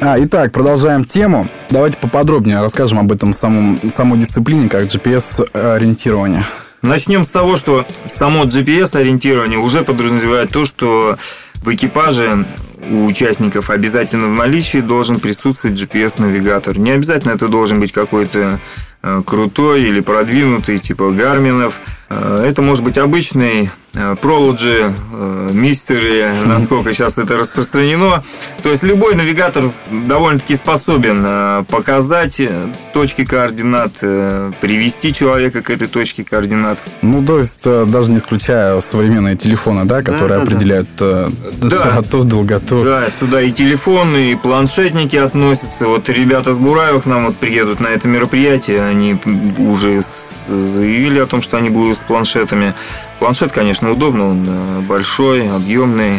Итак, продолжаем тему. Давайте поподробнее расскажем об этом самой дисциплине, как GPS-ориентирование. Начнем с того, что само GPS-ориентирование уже подразумевает то, что в экипаже у участников обязательно в наличии должен присутствовать GPS-навигатор. Не обязательно это должен быть какой-то крутой или продвинутый, типа Гарминов. Это может быть обычный Prology, Mystery, насколько сейчас это распространено. То есть любой навигатор довольно-таки способен показать точки координат, привести человека к этой точке координат. Ну, то есть даже не исключая современные телефоны, да, которые определяют широту, долготу. Да, сюда и телефоны, и планшетники относятся. Вот ребята с Бураева к нам приедут на это мероприятие. Они уже заявили о том, что они будут с планшетами. Планшет, конечно, удобно, он большой, объемный.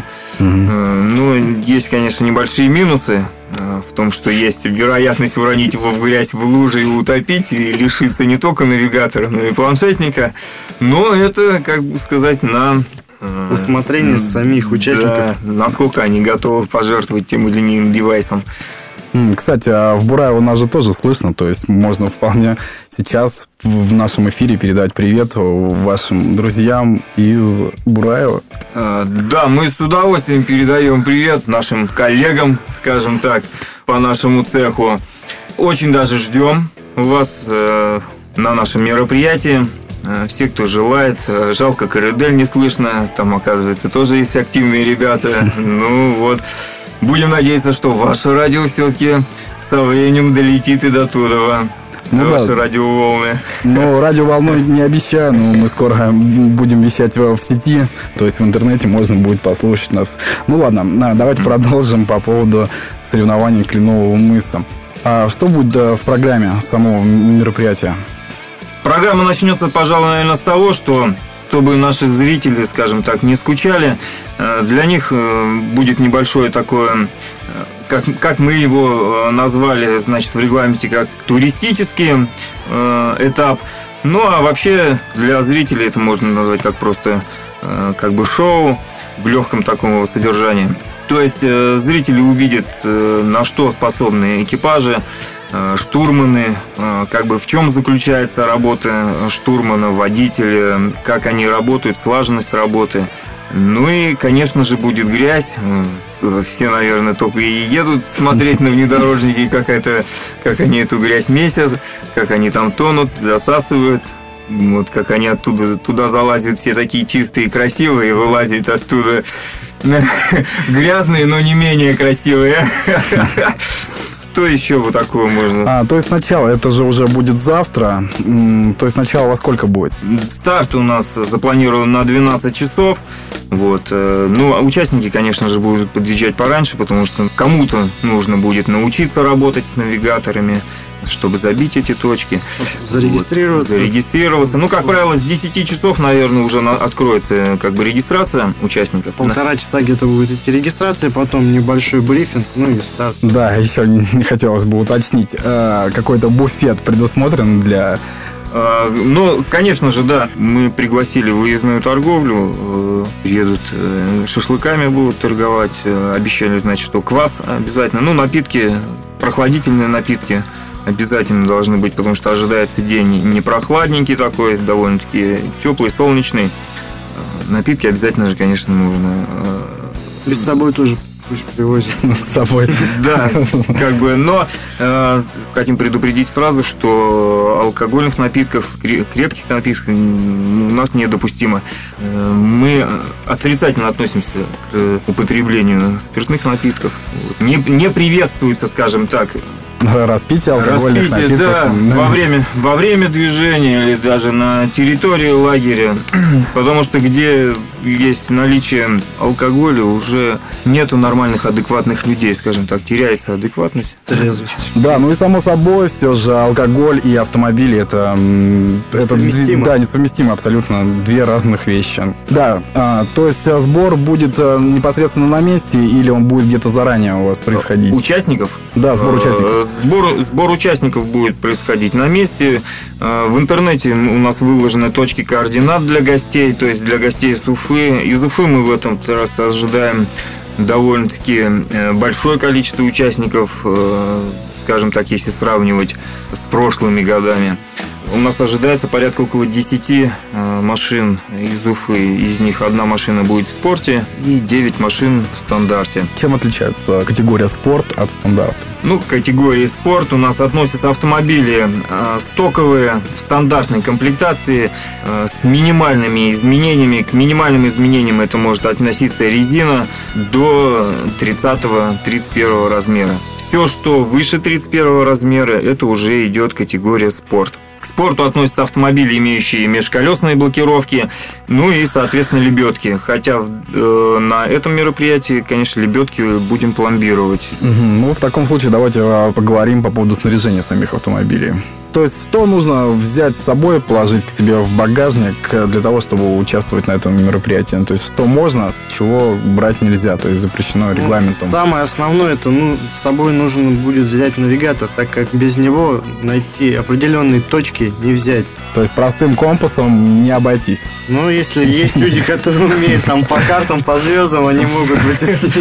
Но есть, конечно, небольшие минусы в том, что есть вероятность уронить его в грязь, в лужи и утопить, и лишиться не только навигатора, но и планшетника. Но это, как бы сказать, на усмотрение самих участников. Да, насколько они готовы пожертвовать тем или иным девайсом. Кстати, а в Бураево нас же тоже слышно, то есть можно вполне сейчас в нашем эфире передать привет вашим друзьям из Бураева. Да, мы с удовольствием передаем привет нашим коллегам, скажем так, по нашему цеху. Очень даже ждем вас на нашем мероприятии. Все, кто желает. Жалко, Карадель не слышно. Там, оказывается, тоже есть активные ребята. Ну вот. Будем надеяться, что ваше радио все-таки со временем долетит и до туда. Ваши радиоволны. Ну, радиоволну не обещаю, но мы скоро будем вещать в сети. То есть в интернете можно будет послушать нас. Ну ладно, давайте продолжим по поводу соревнований Кленового мыса. Что будет в программе самого мероприятия? Программа начнется, пожалуй, наверное, с того, что чтобы наши зрители, скажем так, не скучали, для них будет небольшое такое, как мы его назвали, значит, в регламенте, как туристический этап. Ну, а вообще для зрителей это можно назвать как просто как бы шоу в легком таком содержании. То есть зрители увидят, на что способны экипажи, штурманы, как бы в чем заключается работа штурмана, водителя, как они работают, слаженность работы. Ну и, конечно же, будет грязь. Все, наверное, только и едут смотреть на внедорожники, как они эту грязь месят, как они там тонут, засасывают. Вот как они туда залазят, все такие чистые и красивые, и вылазят оттуда грязные, но не менее красивые. Что еще вот такое можно? То есть начало, это же уже будет завтра. То есть начало во сколько будет? Старт у нас запланирован на 12 часов. Вот. Ну, участники, конечно же, будут подъезжать пораньше, потому что кому-то нужно будет научиться работать с навигаторами, чтобы забить эти точки. Зарегистрироваться. Ну, как правило, с 10 часов, наверное, уже откроется как бы регистрация участников. Полтора часа где-то будет идти регистрация, потом небольшой брифинг, ну и старт. Да, еще не хотелось бы уточнить, какой-то буфет предусмотрен для... Ну, конечно же, да. Мы пригласили выездную торговлю. Едут шашлыками, будут торговать. Обещали, значит, что квас обязательно. Ну, напитки, прохладительные напитки обязательно должны быть, потому что ожидается день не прохладненький такой, довольно-таки теплый, солнечный. Напитки обязательно же, конечно, нужно. И с собой тоже пусть привозят. С собой. Да, как бы, но хотим предупредить сразу, что алкогольных напитков, крепких напитков у нас недопустимо. Мы отрицательно относимся к употреблению спиртных напитков. Не приветствуется, скажем так, распитие алкогольных напитков. Да, во время движения или даже на территории лагеря. Потому что где есть наличие алкоголя, уже нету нормальных, адекватных людей, скажем так, теряется адекватность. Трезвость. Да, ну и само собой, все же алкоголь и автомобили это несовместимы абсолютно две разных вещи. Да, то есть сбор будет непосредственно на месте или он будет где-то заранее у вас происходить? Участников? Да, сбор участников. Сбор участников будет происходить на месте. В интернете у нас выложены точки координат для гостей, то есть для гостей из Уфы. Из Уфы мы в этом раз ожидаем довольно-таки большое количество участников, скажем так, если сравнивать с прошлыми годами. У нас ожидается порядка около 10 машин из Уфы. Из них 1 машина будет в спорте и 9 машин в стандарте. Чем отличается категория спорт от стандарта? Ну, к категории спорт у нас относятся автомобили стоковые, в стандартной комплектации, с минимальными изменениями. К минимальным изменениям это может относиться резина до 30-31 размера. Все, что выше 31 размера, это уже идет категория спорт. К спорту относятся автомобили, имеющие межколесные блокировки, ну и, соответственно, лебедки. Хотя на этом мероприятии, конечно, лебедки будем пломбировать. Ну, в таком случае давайте поговорим по поводу снаряжения самих автомобилей. То есть, что нужно взять с собой, положить к себе в багажник для того, чтобы участвовать на этом мероприятии? То есть, что можно, чего брать нельзя, то есть запрещено регламентом. Самое основное, это с собой нужно будет взять навигатор, так как без него найти определенные точки не взять. То есть простым компасом не обойтись. Ну, если есть люди, которые умеют там по картам, по звездам, они могут вытеснить.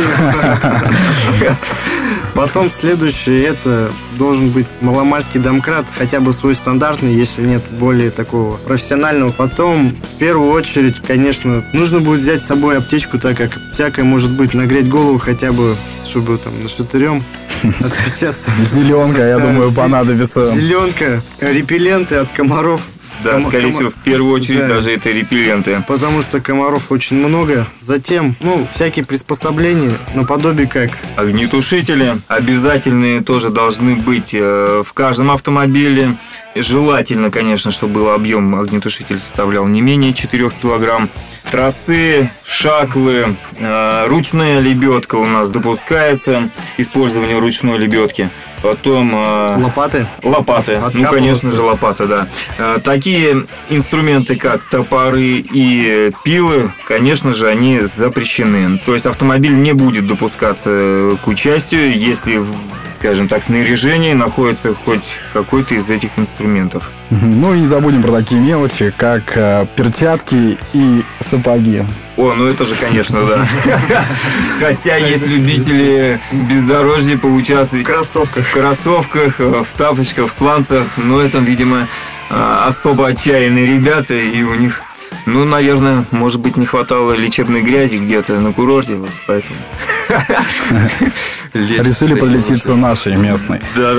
Потом следующее, это должен быть маломальский домкрат, хотя бы свой стандартный, если нет более такого профессионального. Потом, в первую очередь, конечно, нужно будет взять с собой аптечку, так как всякое может быть, нагреть голову хотя бы, чтобы там нашатырем откачаться. Зеленка, я думаю, понадобится. Зеленка, репелленты от комаров. Да, скорее всего, в первую очередь даже это репелленты. Потому что комаров очень много. Затем, всякие приспособления, наподобие как огнетушители обязательные тоже должны быть в каждом автомобиле. Желательно, конечно, чтобы был объем огнетушителя составлял не менее 4 килограмм. Тросы, шаклы, ручная лебедка у нас допускается, использование ручной лебедки. Потом лопаты. Ну, конечно же, лопаты, да. Такие инструменты, как топоры и пилы, конечно же, они запрещены. То есть автомобиль не будет допускаться к участию, если, скажем так, снаряжение находится хоть какой-то из этих инструментов. Ну и не забудем про такие мелочи, как перчатки и сапоги. Ну это же, конечно, да. Хотя есть любители бездорожья поучаствовать в кроссовках, в тапочках, в сланцах. Но это, видимо, особо отчаянные ребята, и у них, наверное, может быть, не хватало лечебной грязи где-то на курорте, поэтому решили подлечиться нашей местной.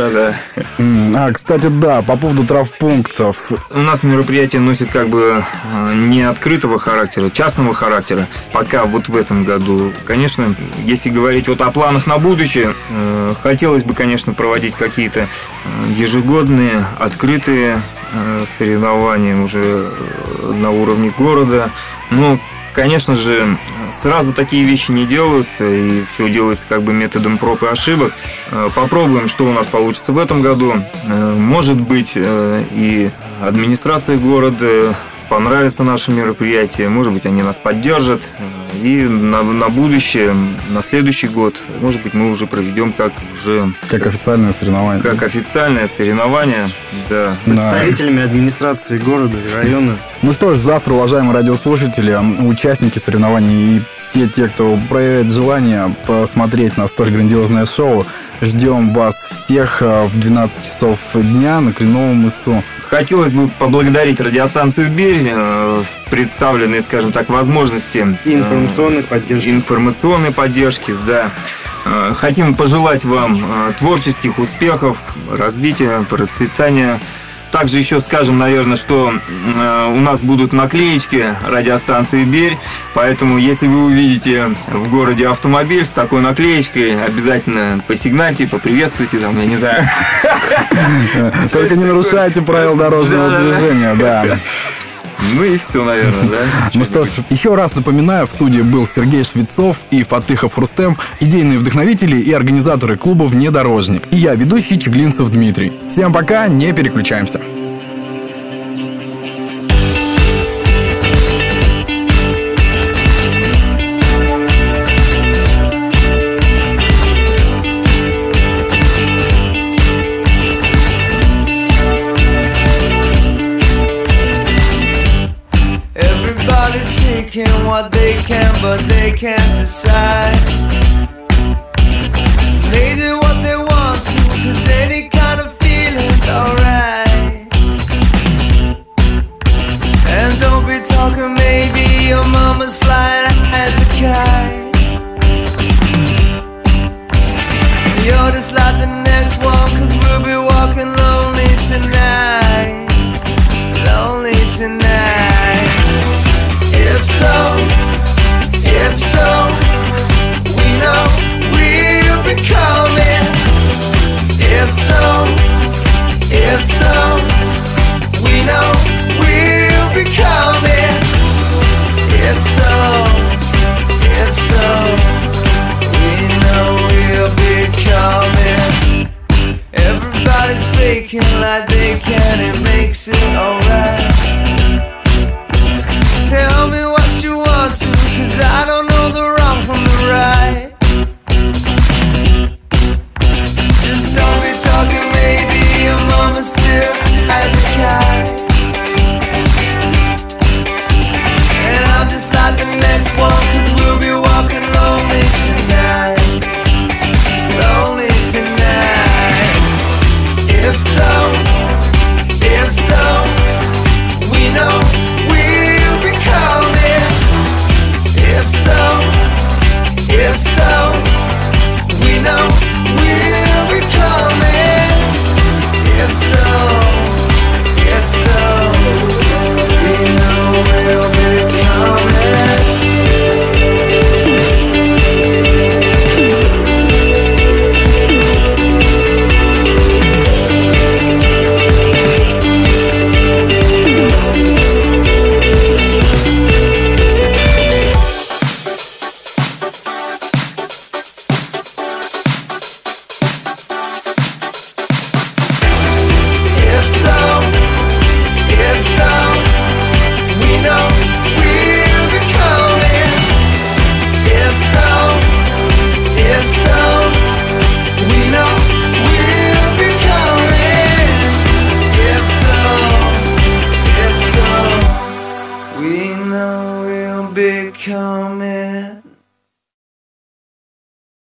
Да. Кстати, да, по поводу травмпунктов. У нас мероприятие носит как бы не открытого характера, частного характера. Пока вот в этом году. Конечно, если говорить о планах на будущее, хотелось бы, конечно, проводить какие-то ежегодные, открытые соревнования уже на уровне города. Но, конечно же, сразу такие вещи не делаются, и все делается как бы методом проб и ошибок. Попробуем, что у нас получится в этом году. Может быть, и администрация города понравится наше мероприятие, может быть, они нас поддержат. И на будущее, на следующий год, может быть, мы уже проведем как официальное соревнование. Как официальное соревнование, да. С представителями администрации города и района. Ну что ж, завтра, уважаемые радиослушатели, участники соревнований и все те, кто проявляет желание посмотреть на столь грандиозное шоу, ждем вас всех в 12 часов дня на Кленовом мысу. Хотелось бы поблагодарить радиостанцию «Берь», представленные, скажем так, возможности информационной поддержки, да. Хотим пожелать вам творческих успехов, развития, процветания. Также еще скажем, наверное, что у нас будут наклеечки радиостанции «Берь», поэтому если вы увидите в городе автомобиль с такой наклеечкой, обязательно посигнальте, поприветствуйте, там, я не знаю. Только не нарушайте правил дорожного движения, да. Ну и все, наверное, да? Ну что ж, еще раз напоминаю, в студии был Сергей Швецов и Фатыхов Рустем, идейные вдохновители и организаторы клуба «Внедорожник». И я, ведущий Чеглинцев Дмитрий. Всем пока, не переключаемся. What they can, but they can't decide. come